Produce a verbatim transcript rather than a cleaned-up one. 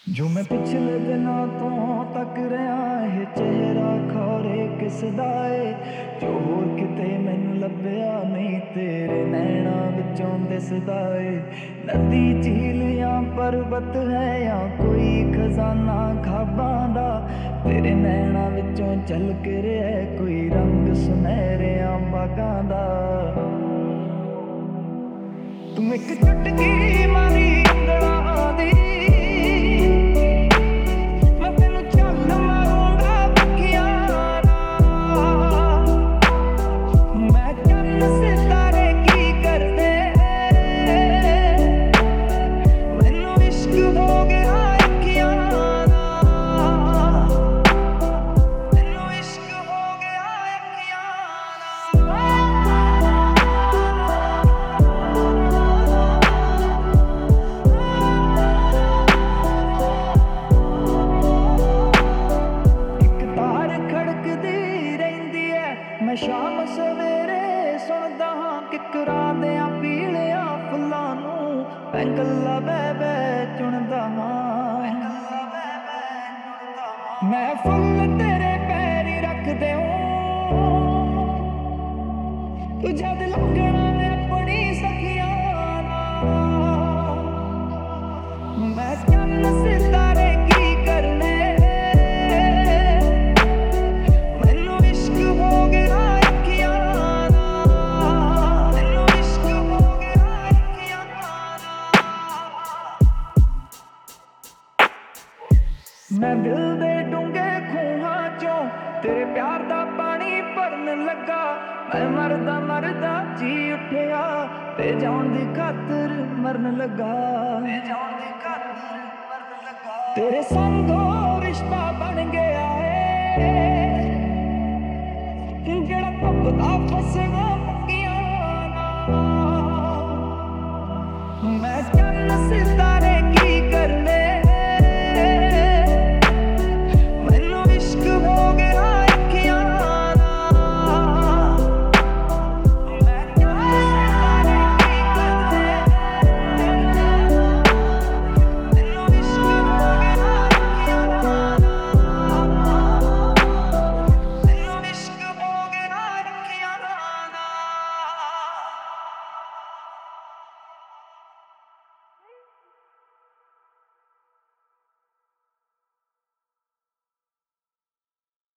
ਜੋ ਮੈਂ ਪਿਛਲੇ ਦਿਨਾਂ ਤੋਂ ਤੱਕ ਰਿਹਾ ਇਹ ਚਿਹਰਾ ਖੌਰੇ ਕਿਸ ਦਾ ਏ, ਜੋ ਹੋਰ ਕਿਤੇ ਮੈਨੂੰ ਲੱਭਿਆ ਨਹੀਂ ਤੇਰੇ ਨੈਣਾਂ ਵਿੱਚੋਂ ਦਿਸਦਾ ਏ। ਨਦੀ ਝੀਲ ਜਾਂ ਪਰਬਤ ਹੈ ਜਾਂ ਕੋਈ ਖਜ਼ਾਨਾ ਖਾਬਾਂ ਦਾ, ਤੇਰੇ ਨੈਣਾਂ ਵਿੱਚੋਂ ਝਲਕ ਰਿਹਾ ਕੋਈ ਰੰਗ ਸੁਨਹਿਰਿਆਂ ਬਾਗਾਂ ਦਾ। ਤੂੰ ਇੱਕ ਚੁਟਕੀ ਮਾਰੀ ਉਂਗਲਾਂ ਦੀ, ਮੈਂ ਸ਼ਾਮ ਸਵੇਰੇ ਸੁਣਦਾ ਹਾਂ ਕਿਕਰਾਂ ਦਿਆਂ ਪੀਲਿਆਂ ਫੁੱਲਾਂ ਨੂੰ, ਪੈਂਗਲਾ ਬਹਿ ਬਹਿ ਚੁਣਦਾ ਹਾਂ। ਮੈਂ ਫੁੱਲ ਤੇਰੇ ਪੈਰੀਂ ਰੱਖ ਦਿਓ, ਤੂੰ ਜਦ ਲੰਘਣਾ ਮੈਂ ਆਪਣੀ ਸਖੀਆਂ ਨਾਲ। ਮੈਂ ਚੰਨ ਸਿਤਾਰੇ ਕੀ ਕਰਨੇ, ਮੈਂ ਦਿਲ ਦੇ ਡੂੰਘੇ ਖੂਹਾਂ ਚੋਂ ਤੇਰੇ ਪਿਆਰ ਦਾ ਪਾਣੀ ਭਰਨ ਲੱਗਾ। ਮੈਂ ਮਰਦਾ ਮਰਦਾ ਜੀ ਉੱਠਿਆ ਤੇ ਜਾਣ ਦੀ ਖਾਤਰ ਮਰਨ ਲੱਗਾ, ਤੇ ਜਾਣ ਦੀ ਖਾਤਰ ਮਰਨ ਲੱਗਾ। ਤੇਰੇ ਸੰਗੋਂ ਰਿਸ਼ਤਾ ਬਣ ਗਿਆ ਏ, ਜਿਹੜਾ ਧੁੱਪਦਾ ਫਸਣਾ ਪੱਕੀਆਂ ਨਾਲ। ਮੈਂ ਚੰਨ ਸਿੱਧਾ